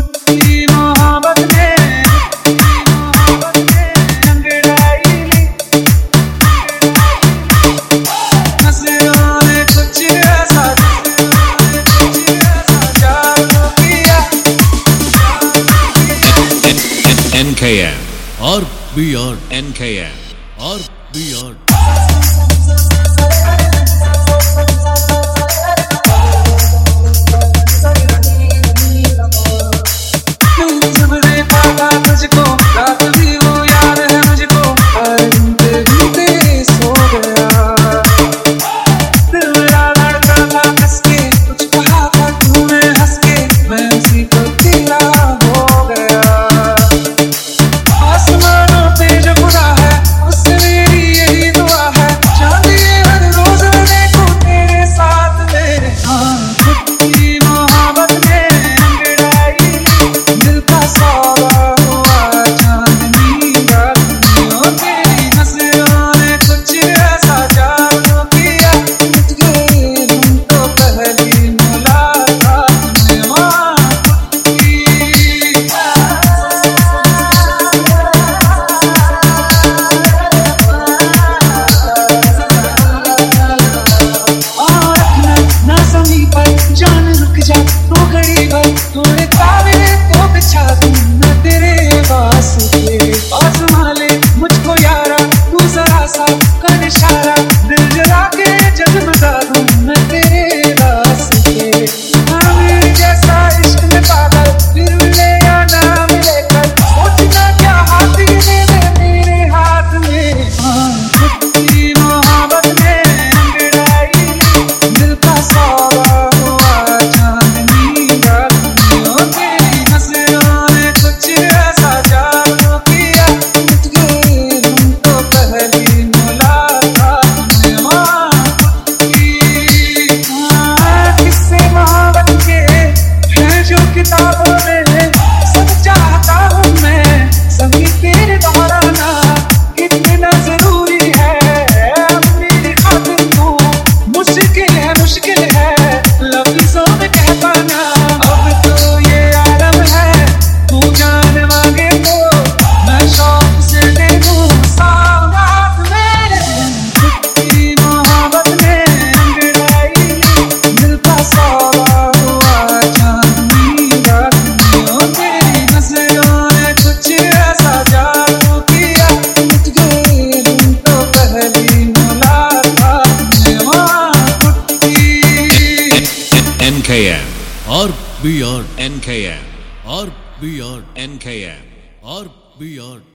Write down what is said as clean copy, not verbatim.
की मोहब्बत में अंगड़ाई ली, नजरों ने कुछ ऐसा जादू किया। NKM और beyond, NKM और beyond। मुझको रात भी वो याद है मुझको, घूमते सो गया। दिल मेरा धड़का था हंस के, कुछ कहा था तूने हंस के, मैं उसी को तेरा हो गया। आसमानों पे जो खुदा है उससे मेरी यही दुआ है, चांदिए हर रोज देखूं तेरे साथ मेरे। हाँ, खुद की मोहब्बत में अंगड़ाई दिल का सौदा जान रुक जा तो घड़ी भर, थोड़े तारे तो बिछा दूं मैं तेरे वास्ते। आज़मा ले मुझको यारा, तू जरा सा कर इशारा, दिल जला के जगमगा दूं मैं तेरे वास्ते। हाँ, मेरे जैसा इश्क में पागल फिर मिले या ना मिले कल, सोचना क्या हाथ गिरे मेरे हाथ में। हाँ, खुद की मोहब्बत में अंगड़ाई दिल का सौदा किताबों में सब चाहता हूँ मैं, सभी तेरे दोहराना कितना जरूरी है। मेरी खातिर तू मुश्किल है लफ्जों में कह पाना। अब तो ये आलम है, तू जान मांगे तो मैं शौक से दे दूँ सौगात मेरे। खुद की मोहब्बत में अंगड़ाई दिल का सौदा हुआ चांदनी, नजरों ने कुछ ऐसा जादू किया, मिट गए हम तो पहली मुलाकात में। वहाँ खुद की NKM और beyond, NKM और beyond, NKM और beyond।